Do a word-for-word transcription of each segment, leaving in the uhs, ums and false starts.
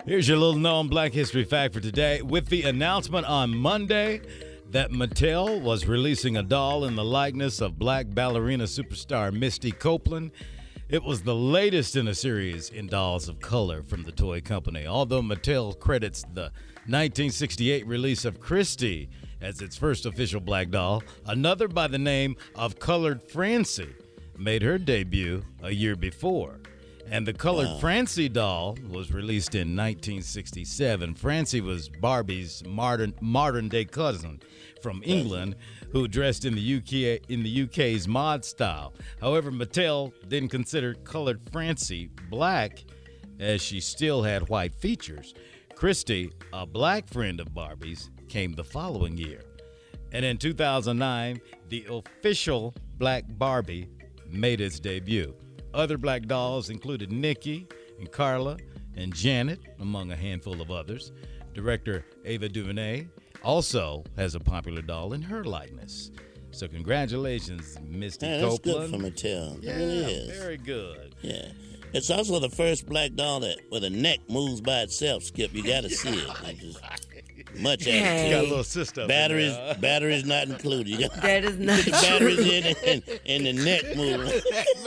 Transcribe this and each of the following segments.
Here's your little known Black History fact for today. With the announcement on Monday that Mattel was releasing a doll in the likeness of black ballerina superstar Misty Copeland, it was the latest in a series in dolls of color from the toy company. Although Mattel credits the nineteen sixty-eight release of Christy as its first official black doll, another by the name of Colored Francie made her debut a year before. And the Colored wow. Francie doll was released in nineteen sixty-seven. Francie was Barbie's modern modern day cousin from England who dressed in the U K in the U K's mod style. However, Mattel didn't consider Colored Francie black as she still had white features. Christy, a black friend of Barbie's, came the following year. And in two thousand nine, the official black Barbie made its debut. Other black dolls included Nikki and Carla and Janet, among a handful of others. Director Ava DuVernay also has a popular doll in her likeness. So congratulations, Misty yeah, that's Copeland. That's good for Mattel. Yeah, it really is. Very good. Yeah. It's also the first black doll that where the neck moves by itself, Skip. You got to see it. It's just much Hey. attitude. You got a little sister. Batteries, batteries not included. You got, that is not the batteries in and, and the neck moving.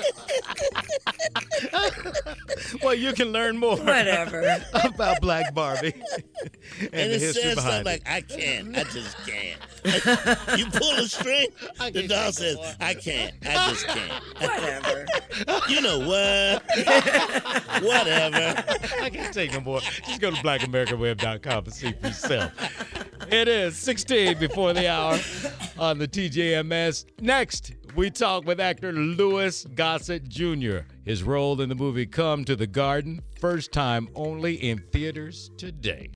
Well, you can learn more. Whatever. About Black Barbie and, and the it history says behind something it. like, I can't. I just can't. You pull a string, the doll says, I can't. I just can't. Whatever. You know what? Whatever. I can't take no more. Just go to black american web dot com and see for yourself. It is sixteen before the hour on the T J M S. Next, we talk with actor Louis Gossett Junior His role in the movie Come to the Garden, first time only in theaters today.